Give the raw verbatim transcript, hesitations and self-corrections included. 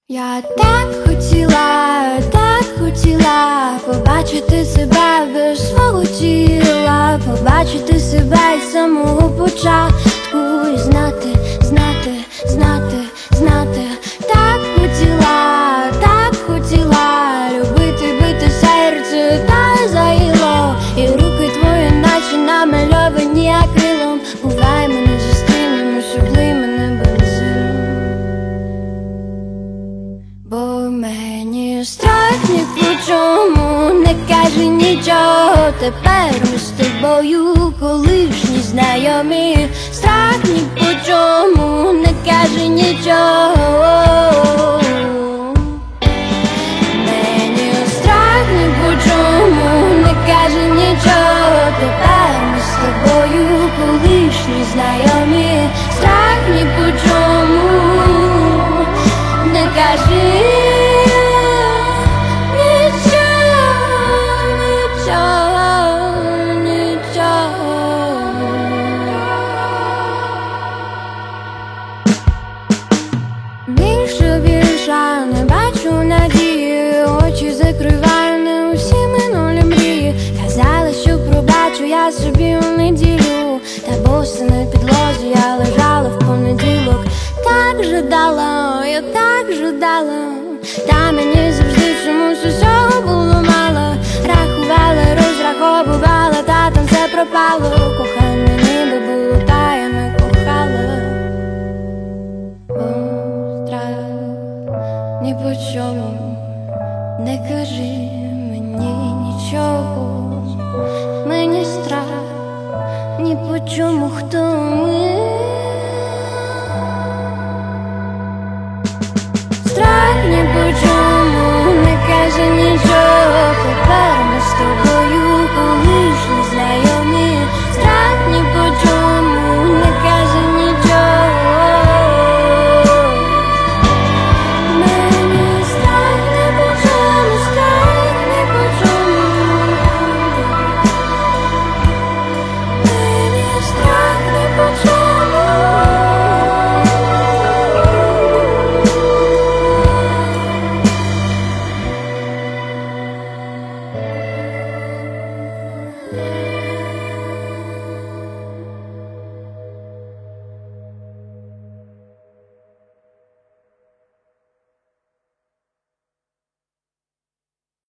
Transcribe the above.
Я так хотіла, так хотіла побачити себе без свого тіла, побачити себе з самого початку і знати, знати, знати, знати. Так хотіла, так хотіла любити, бити серце та заїло, і руки твої наче намальовані акрилом. Бувай, мене зустрінемо, облий мене бензином. Бо мені страх ні по чому не каже нічого. Тепер ми з тобою колишні знайомі. Страх ні по чому не каже нічого. Мені страх ні по чому не каже нічого. Тепер ми з тобою колишні знайомі. Страх ні по чому не каже. Більше, більше не бачу надії, очі закриваю, не усі минулі мрії. Казали, що пробачу я собі у неділю, та боса на підлозі я лежала в понеділок. Так жадала, я так жадала, та мені завжди чомусь усього було мало. Рахувала, розраховувала, та там все пропало. Кохання ніби було, та я не кохала. Ні по чому не кажи мені нічого. Мені страх ні по чому, хто ми. Страх ні по чому не каже нічого. Тепер ми з тобою